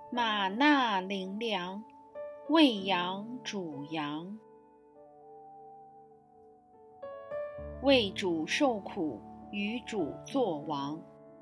玛纳灵粮，喂养主羊。为主受苦，与主作王。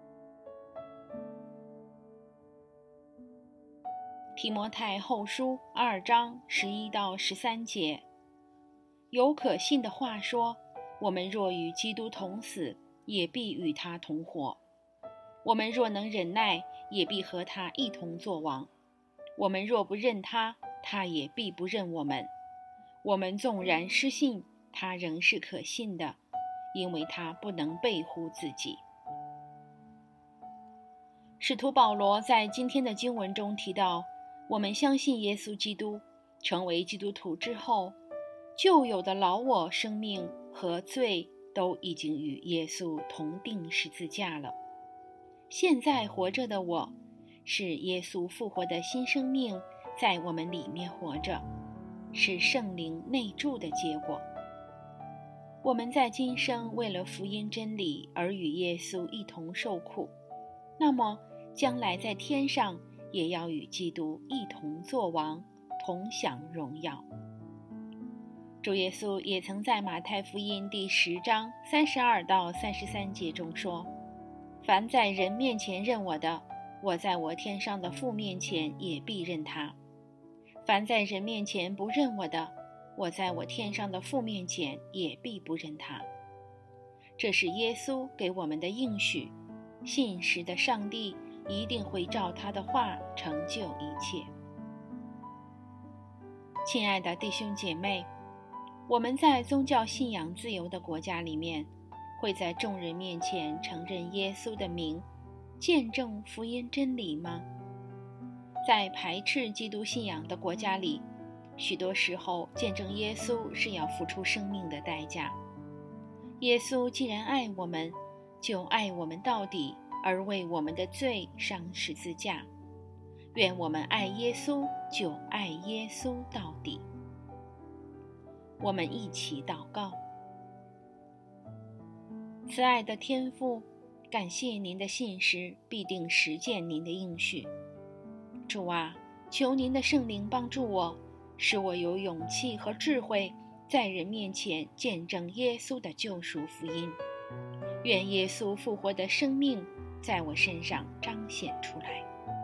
提摩太后书2章11到13节，有可信的话说，我们若与基督同死，也必与他同活；我们若能忍耐，也必和他一同作王；我们若不认他，他也必不认我们。我们纵然失信，他仍是可信的，因为他不能背乎自己。使徒保罗在今天的经文中提到，我们相信耶稣基督，成为基督徒之后，旧有的老我生命和罪都已经与耶稣同定十字架了。现在活着的我，是耶稣复活的新生命在我们里面活着，是圣灵内住的结果。我们在今生为了福音真理而与耶稣一同受苦，那么将来在天上也要与基督一同作王，同享荣耀。主耶稣也曾在马太福音第10章32到33节中说，凡在人面前认我的，我在我天上的父面前也必认他；凡在人面前不认我的，我在我天上的父面前也必不认他。这是耶稣给我们的应许，信实的上帝一定会照他的话成就一切。亲爱的弟兄姐妹，我们在宗教信仰自由的国家里面，会在众人面前承认耶稣的名，见证福音真理吗？在排斥基督信仰的国家里，许多时候见证耶稣是要付出生命的代价。耶稣既然爱我们，就爱我们到底，而为我们的罪上十字架。愿我们爱耶稣，就爱耶稣到底。我们一起祷告。慈爱的天父，感谢您的信实必定实践您的应许。主啊，求您的圣灵帮助我，使我有勇气和智慧，在人面前见证耶稣的救赎福音。愿耶稣复活的生命在我身上彰显出来。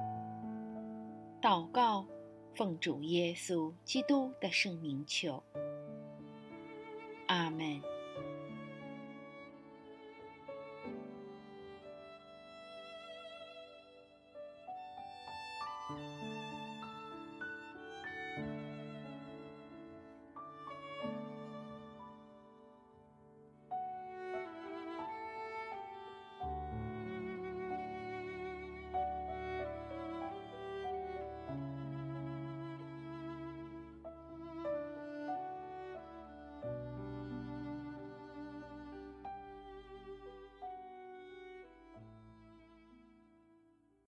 祷告，奉主耶稣基督的圣名求。阿们。